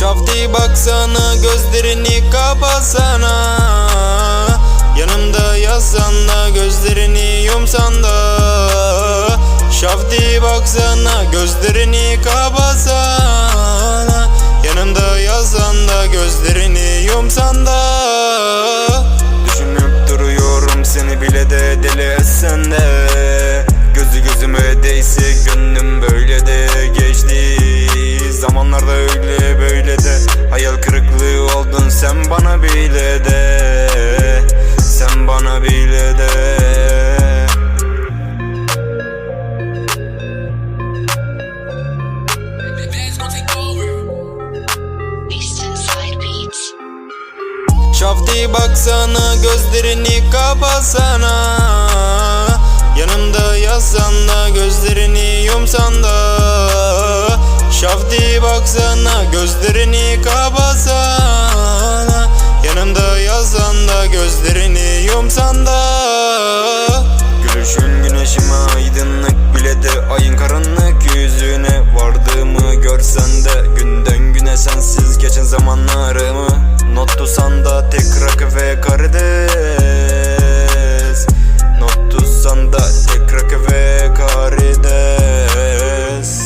Şafti baksana, gözlerini kapasana. Yanımda yazsan da, gözlerini yumsan da. Şafti baksana, gözlerini kapasana. Yanımda yazsan da, gözlerini yumsan da. Düşünüp duruyorum seni, bile de deli etsen de. Gözü gözüme değse gönlüm böyle de geçti. Zamanlarda öyle böyle de hayal kırıklığı oldun sen bana bile de. Sen bana bile de. Şafti baksana, gözlerini kapasana. Yanımda yazsan da, gözlerini yumsan da. Şafti baksana, gözlerini kapasana. Yanımda yazsan da, gözlerini yumsan da. Gülüşün güneşime aydınlık, bile de ayın karanlık yüzüne. Vardığımı görsen de, günden güne sensiz geçen zamanlarımı. Not tutsan da tek rakı ve karides. Not tutsan da tek rakı ve karides.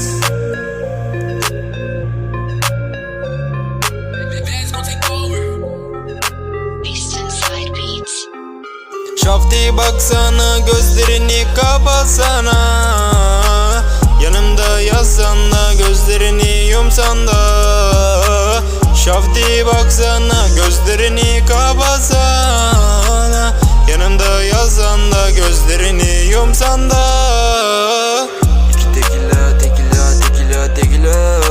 Şafti baksana, gözlerini kapasana. Yanımda yazsan da, gözlerini yumsan da. Şafti baksana, gözlerini kapasana. Yanımda yazsan da, gözlerini yumsan da. İki tekila tekila tekila tekila.